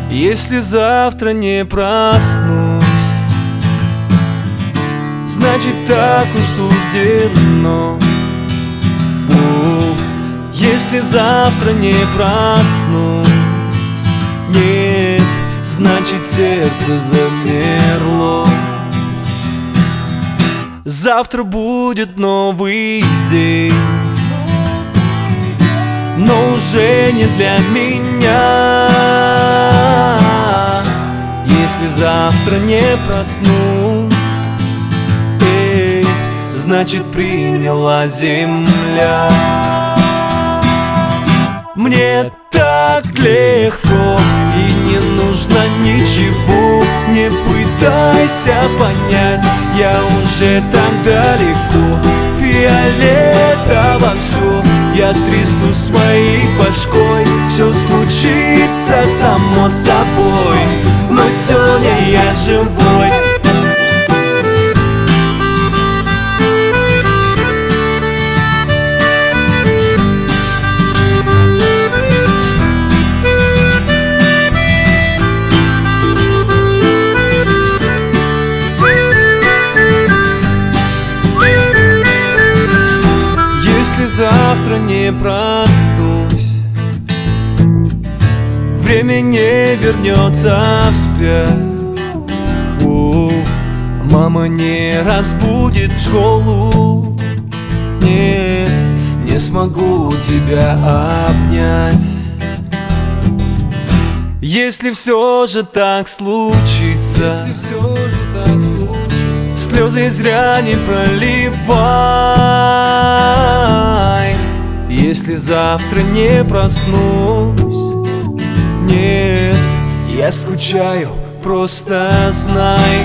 Если завтра не проснусь, значит так уж суждено. Если завтра не проснусь, нет, значит сердце замерло. Завтра будет новый день, но уже не для меня. Если завтра не проснусь, значит приняла земля. Мне так легко и не нужно ничего. Не пытайся понять, я уже так далеко. Фиолетово все, я трясу своей башкой. Все случится само собой, но сегодня я живой. Если завтра не проснусь, время не вернется вспять. Мама не разбудит в школу. Нет, не смогу тебя обнять. Если все же так случится, слезы зря не проливай. Если завтра не проснусь, нет, я скучаю, просто знай.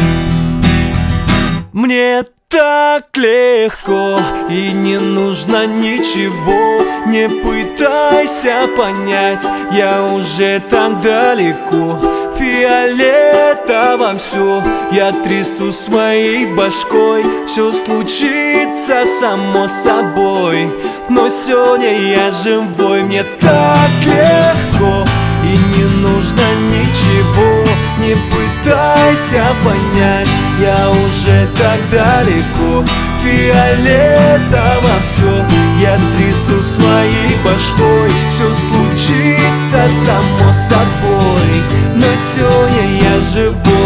Мне так легко и не нужно ничего. Не пытайся понять, я уже так далеко. Фиолетово все, я трясу своей башкой. Все случится само собой, но сегодня я живой. Мне так легко и не нужно ничего. Не пытайся понять, я уже так далеко. Фиолетово все, я трясу своей башкой. Все случится само собой, но сегодня я живой.